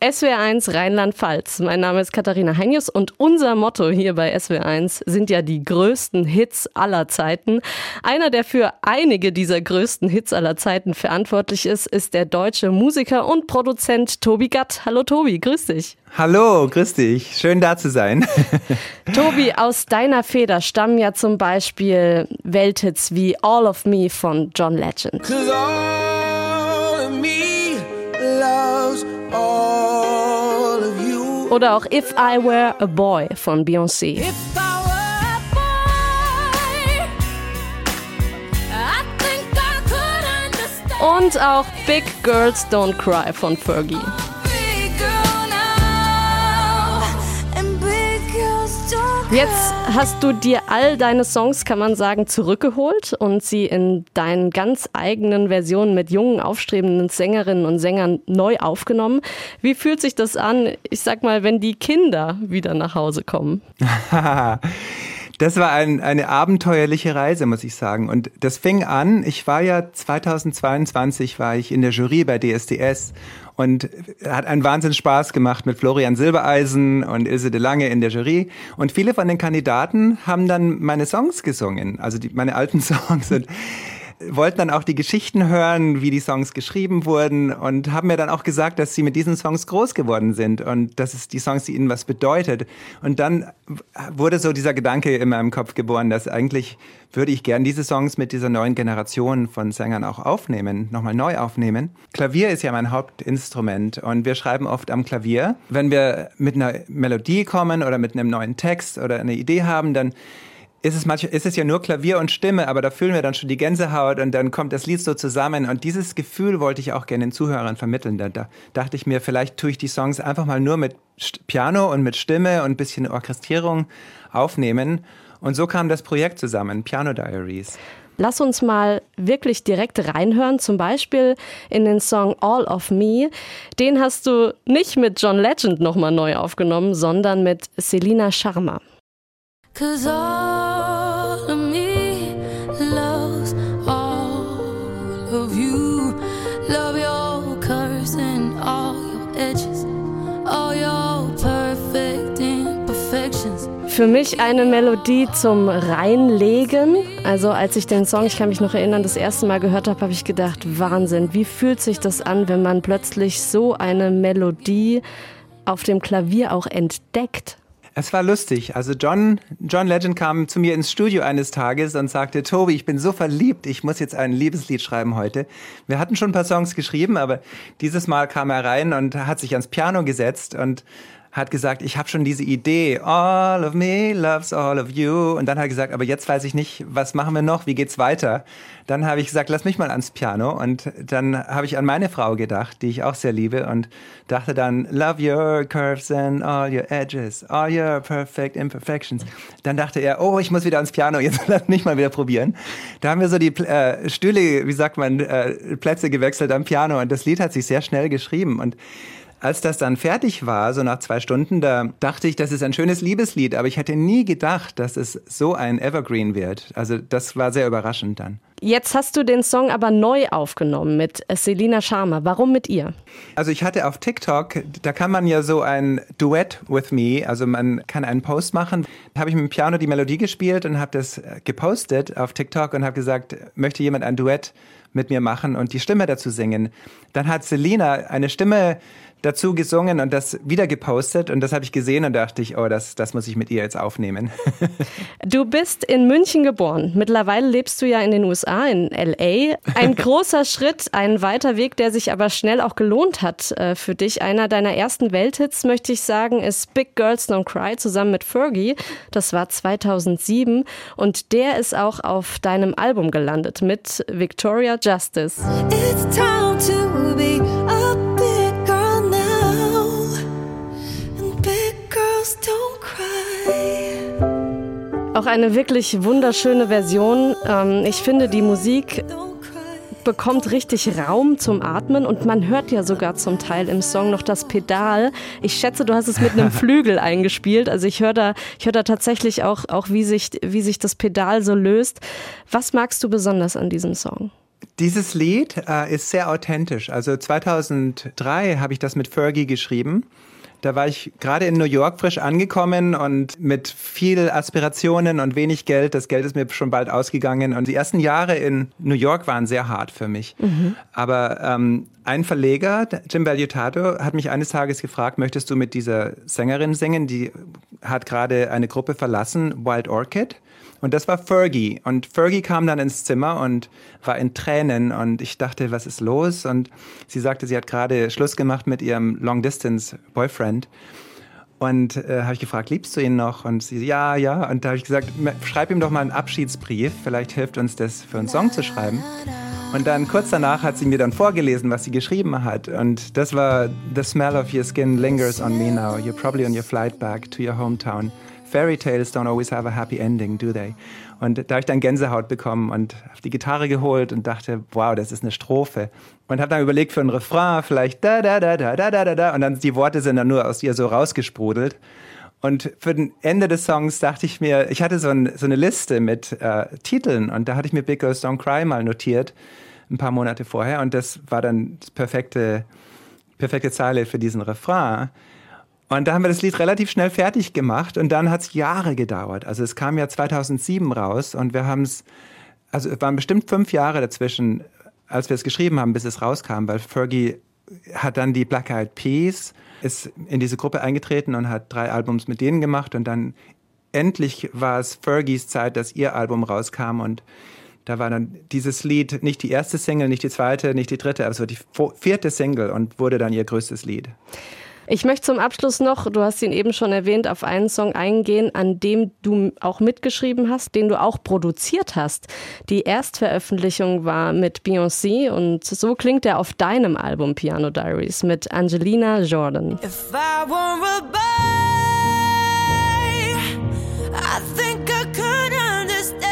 SWR1 Rheinland-Pfalz. Mein Name ist Katharina Heinius und unser Motto hier bei SWR1 sind ja die größten Hits aller Zeiten. Einer, der für einige dieser größten Hits aller Zeiten verantwortlich ist, ist der deutsche Musiker und Produzent Tobi Gatt. Hallo Tobi, grüß dich. Hallo, grüß dich. Schön da zu sein. Tobi, aus deiner Feder stammen ja zum Beispiel Welthits wie All of Me von John Legend. Oder auch If I Were a Boy von Beyoncé. Und auch Big Girls Don't Cry von Fergie. Jetzt hast du dir all deine Songs, kann man sagen, zurückgeholt und sie in deinen ganz eigenen Versionen mit jungen, aufstrebenden Sängerinnen und Sängern neu aufgenommen. Wie fühlt sich das an, ich sag mal, wenn die Kinder wieder nach Hause kommen? Das war eine abenteuerliche Reise, muss ich sagen. Und das fing an, ich war ja 2022 war ich in der Jury bei DSDS und hat einen Wahnsinns Spaß gemacht mit Florian Silbereisen und Ilse de Lange in der Jury. Und viele von den Kandidaten haben dann meine Songs gesungen, also meine alten Songs. Und wollten dann auch die Geschichten hören, wie die Songs geschrieben wurden und haben mir dann auch gesagt, dass sie mit diesen Songs groß geworden sind und dass es die Songs, die ihnen was bedeutet. Und dann wurde so dieser Gedanke in meinem Kopf geboren, dass eigentlich würde ich gern diese Songs mit dieser neuen Generation von Sängern auch aufnehmen, nochmal neu aufnehmen. Klavier ist ja mein Hauptinstrument und wir schreiben oft am Klavier. Wenn wir mit einer Melodie kommen oder mit einem neuen Text oder eine Idee haben, dann ist es ja nur Klavier und Stimme, aber da fühlen wir dann schon die Gänsehaut und dann kommt das Lied so zusammen und dieses Gefühl wollte ich auch gerne den Zuhörern vermitteln. Da dachte ich mir, vielleicht tue ich die Songs einfach mal nur mit Piano und mit Stimme und ein bisschen Orchestrierung aufnehmen und so kam das Projekt zusammen, Piano Diaries. Lass uns mal wirklich direkt reinhören, zum Beispiel in den Song All of Me. Den hast du nicht mit John Legend nochmal neu aufgenommen, sondern mit Selina Sharma. 'Cause all of me loves all of you. Love your curves and all your edges, all your perfect imperfections. Für mich eine Melodie zum Reinlegen. Also als ich den Song, ich kann mich noch erinnern, das erste Mal gehört habe, habe ich gedacht, Wahnsinn, wie fühlt sich das an, wenn man plötzlich so eine Melodie auf dem Klavier auch entdeckt? Es war lustig. Also John Legend kam zu mir ins Studio eines Tages und sagte, Tobi, ich bin so verliebt, ich muss jetzt ein Liebeslied schreiben heute. Wir hatten schon ein paar Songs geschrieben, aber dieses Mal kam er rein und hat sich ans Piano gesetzt und hat gesagt, ich habe schon diese Idee, all of me loves all of you. Und dann hat er gesagt, aber jetzt weiß ich nicht, was machen wir noch, wie geht's weiter? Dann habe ich gesagt, lass mich mal ans Piano. Und dann habe ich an meine Frau gedacht, die ich auch sehr liebe und dachte dann, love your curves and all your edges, all your perfect imperfections. Dann dachte er, oh, ich muss wieder ans Piano, jetzt lass mich mal wieder probieren. Da haben wir so die Stühle, wie sagt man, Plätze gewechselt am Piano und das Lied hat sich sehr schnell geschrieben und als das dann fertig war, so nach 2 Stunden, da dachte ich, das ist ein schönes Liebeslied, aber ich hätte nie gedacht, dass es so ein Evergreen wird. Also das war sehr überraschend dann. Jetzt hast du den Song aber neu aufgenommen mit Selina Sharma. Warum mit ihr? Also ich hatte auf TikTok, da kann man ja so ein Duett with me, also man kann einen Post machen. Da habe ich mit dem Piano die Melodie gespielt und habe das gepostet auf TikTok und habe gesagt, möchte jemand ein Duett mit mir machen und die Stimme dazu singen. Dann hat Selina eine Stimme dazu gesungen und das wieder gepostet und das habe ich gesehen und dachte ich, oh, das muss ich mit ihr jetzt aufnehmen. Du bist in München geboren. Mittlerweile lebst du ja in den USA, in LA. Ein großer Schritt, ein weiter Weg, der sich aber schnell auch gelohnt hat für dich. Einer deiner ersten Welthits, möchte ich sagen, ist Big Girls Don't Cry zusammen mit Fergie. Das war 2007 und der ist auch auf deinem Album gelandet mit Victoria Justice. It's time to be a big girl now, and big girls don't cry. Auch eine wirklich wunderschöne Version. Ich finde, die Musik bekommt richtig Raum zum Atmen und man hört ja sogar zum Teil im Song noch das Pedal. Ich schätze, du hast es mit einem Flügel eingespielt. Also ich höre da tatsächlich auch wie sich das Pedal so löst. Was magst du besonders an diesem Song? Dieses Lied ist sehr authentisch. Also 2003 habe ich das mit Fergie geschrieben. Da war ich gerade in New York frisch angekommen und mit viel Aspirationen und wenig Geld. Das Geld ist mir schon bald ausgegangen. Und die ersten Jahre in New York waren sehr hart für mich. Aber ein Verleger, Jim Valiutato, hat mich eines Tages gefragt, möchtest du mit dieser Sängerin singen? Die hat gerade eine Gruppe verlassen, Wild Orchid. Und das war Fergie. Und Fergie kam dann ins Zimmer und war in Tränen. Und ich dachte, was ist los? Und sie sagte, sie hat gerade Schluss gemacht mit ihrem Long-Distance-Boyfriend. Und habe ich gefragt, liebst du ihn noch? Und sie, ja. Und da habe ich gesagt, schreib ihm doch mal einen Abschiedsbrief. Vielleicht hilft uns das, für einen Song zu schreiben. Und dann kurz danach hat sie mir dann vorgelesen, was sie geschrieben hat. Und das war The smell of your skin lingers on me now. You're probably on your flight back to your hometown. Fairy tales don't always have a happy ending, do they? Und da habe ich dann Gänsehaut bekommen und habe die Gitarre geholt und dachte, wow, das ist eine Strophe. Und habe dann überlegt für einen Refrain, vielleicht da, da, da, da, da, da, da. Und dann die Worte sind dann nur aus ihr so rausgesprudelt. Und für den Ende des Songs dachte ich mir, ich hatte so eine Liste mit Titeln und da hatte ich mir Big Girls Don't Cry mal notiert, ein paar Monate vorher. Und das war dann die perfekte Zeile für diesen Refrain. Und da haben wir das Lied relativ schnell fertig gemacht und dann hat es Jahre gedauert. Also es kam ja 2007 raus und wir haben es, also es waren bestimmt 5 Jahre dazwischen, als wir es geschrieben haben, bis es rauskam, weil Fergie hat dann die Black Eyed Peas, ist in diese Gruppe eingetreten und hat 3 Albums mit denen gemacht und dann endlich war es Fergies Zeit, dass ihr Album rauskam und da war dann dieses Lied nicht die erste Single, nicht die zweite, nicht die dritte, aber es war die 4. Single und wurde dann ihr größtes Lied. Ich möchte zum Abschluss noch, du hast ihn eben schon erwähnt, auf einen Song eingehen, an dem du auch mitgeschrieben hast, den du auch produziert hast. Die Erstveröffentlichung war mit Beyoncé und so klingt er auf deinem Album Piano Diaries mit Angelina Jordan. If I were a boy, I think I could understand.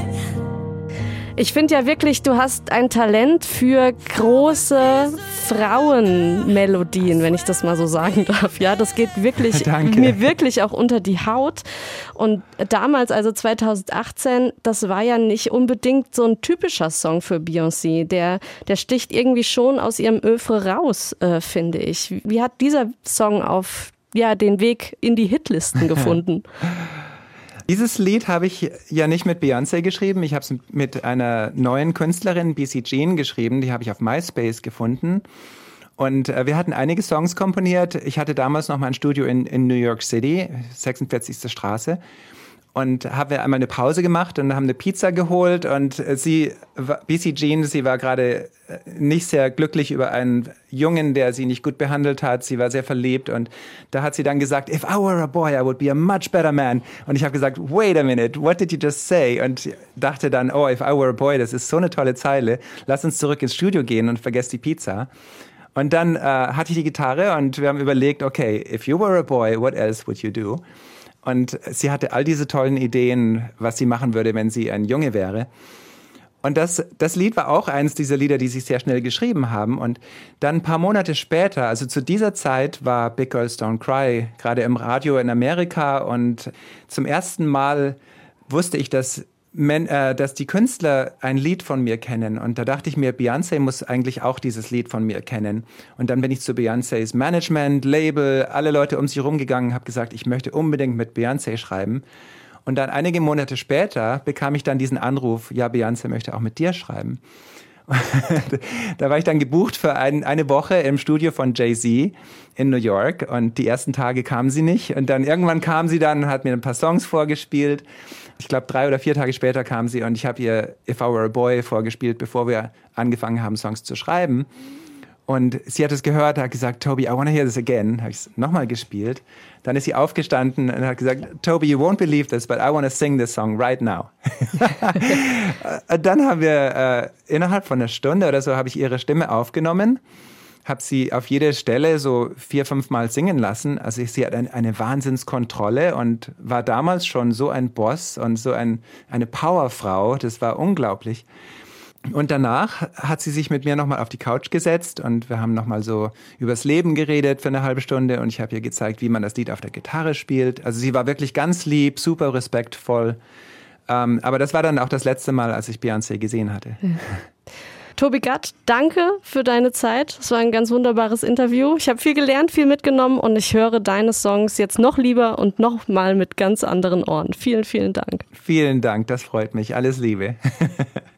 Ich finde ja wirklich, du hast ein Talent für große Frauenmelodien, wenn ich das mal so sagen darf. Ja, das geht wirklich mir wirklich auch unter die Haut. Und damals, also 2018, das war ja nicht unbedingt so ein typischer Song für Beyoncé. Der sticht irgendwie schon aus ihrem Oeuvre raus, finde ich. Wie hat dieser Song auf den Weg in die Hitlisten gefunden? Dieses Lied habe ich ja nicht mit Beyoncé geschrieben. Ich habe es mit einer neuen Künstlerin, BC Jean, geschrieben. Die habe ich auf MySpace gefunden. Und wir hatten einige Songs komponiert. Ich hatte damals noch mal ein Studio in New York City, 46. Straße. Und haben wir einmal eine Pause gemacht und haben eine Pizza geholt. Und BC Jean, sie war gerade nicht sehr glücklich über einen Jungen, der sie nicht gut behandelt hat. Sie war sehr verliebt. Und da hat sie dann gesagt, if I were a boy, I would be a much better man. Und ich habe gesagt, wait a minute, what did you just say? Und dachte dann, oh, if I were a boy, das ist so eine tolle Zeile. Lass uns zurück ins Studio gehen und vergess die Pizza. Und dann hatte ich die Gitarre und wir haben überlegt, okay, if you were a boy, what else would you do? Und sie hatte all diese tollen Ideen, was sie machen würde, wenn sie ein Junge wäre. Und das Lied war auch eins dieser Lieder, die sie sehr schnell geschrieben haben. Und dann ein paar Monate später, also zu dieser Zeit, war Big Girls Don't Cry gerade im Radio in Amerika. Und zum ersten Mal wusste ich, dass die Künstler ein Lied von mir kennen. Und da dachte ich mir, Beyoncé muss eigentlich auch dieses Lied von mir kennen. Und dann bin ich zu Beyoncés Management, Label, alle Leute um sie rumgegangen, habe gesagt, ich möchte unbedingt mit Beyoncé schreiben. Und dann einige Monate später bekam ich dann diesen Anruf, ja, Beyoncé möchte auch mit dir schreiben. Da war ich dann gebucht für eine Woche im Studio von Jay-Z in New York und die ersten Tage kam sie nicht und dann irgendwann kam sie dann und hat mir ein paar Songs vorgespielt. Ich glaube 3 oder 4 Tage später kam sie und ich habe ihr If I Were a Boy vorgespielt, bevor wir angefangen haben, Songs zu schreiben. Und sie hat es gehört, hat gesagt, Toby, I want to hear this again. Habe ich es nochmal gespielt. Dann ist sie aufgestanden und hat gesagt, Toby, you won't believe this, but I want to sing this song right now. Dann haben wir innerhalb von einer Stunde oder so habe ich ihre Stimme aufgenommen, habe sie auf jede Stelle so 4-5 Mal singen lassen. Also sie hat eine Wahnsinnskontrolle und war damals schon so ein Boss und so eine Powerfrau. Das war unglaublich. Und danach hat sie sich mit mir nochmal auf die Couch gesetzt und wir haben nochmal so übers Leben geredet für eine halbe Stunde und ich habe ihr gezeigt, wie man das Lied auf der Gitarre spielt. Also sie war wirklich ganz lieb, super respektvoll. Aber das war dann auch das letzte Mal, als ich Beyoncé gesehen hatte. Tobi Gad, danke für deine Zeit. Es war ein ganz wunderbares Interview. Ich habe viel gelernt, viel mitgenommen und ich höre deine Songs jetzt noch lieber und noch mal mit ganz anderen Ohren. Vielen, vielen Dank. Vielen Dank, das freut mich. Alles Liebe.